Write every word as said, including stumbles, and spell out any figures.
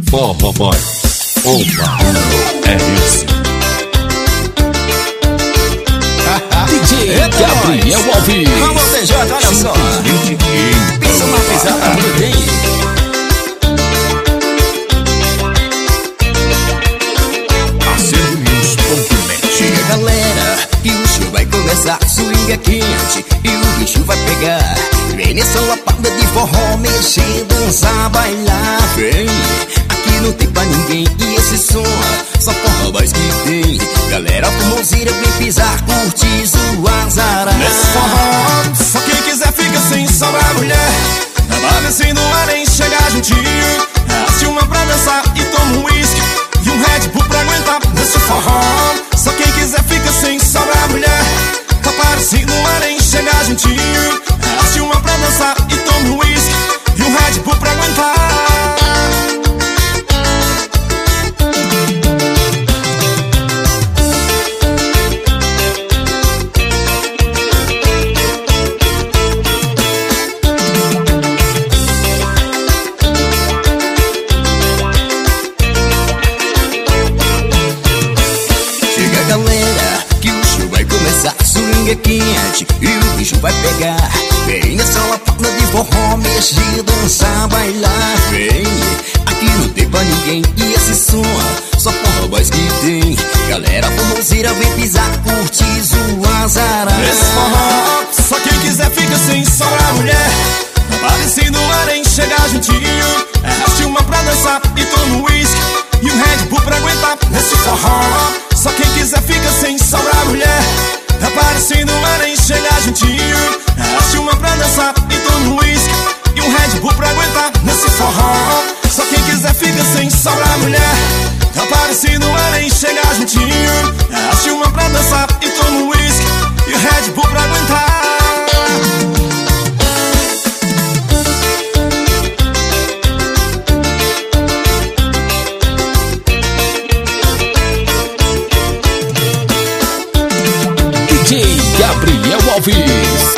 Forró Boy, o barulho é esse. D J Gabriel Alves. Vamos, T J, olha só. Pensa uma pisada muito bem. Chega, galera, que o show vai começar. Swing é quente e o bicho vai pegar. Vem nessa lapada de forró, mexer, dançar, bailar. Vem, aqui não tem pra ninguém. E esse som, só forró mais que tem. Galera formoseira, vem pisar, curtir, zoar, zarar. Nesse forró, só quem quiser fica sem sobrar mulher. Tava descendo o ar em chegar juntinho. Arraste uma pra dançar e toma um whisky e um Red Bull pra aguentar. Nesse forró, só quem quiser fica sem sobrar mulher. Tá parecendo um ar em chegar juntinho. Arraste uma pra dançar e toma um whisky e um Red Bull pra aguentar. Swing é quente e o bicho vai pegar. Vem nessa lapada de forró, mexer, dançar, bailar. Vem, aqui não tem pra ninguém. E esse som, só forró mais que tem. Galera formoseira, vem pisar, curtir, zoar, zarar. Esse forró, só quem quiser fica sem sobrar mulher. Tá parecendo um ar em chegar juntinho. Arraste uma pra dançar e toma um whisky e um Red Bull pra aguentar. Nesse forró, só quem quiser fica sem sobrar mulher. Tá parecendo um ar em chegar juntinho. Arraste uma pra dançar e toma um whisky e um Red Bull pra aguentar. Nesse forró, só quem quiser fica sem sobrar mulher. Tá parecendo um ar em chegar juntinho. Arraste uma pra dançar e toma um whisky e um Red Bull pra aguentar. D J Gabriel Alves.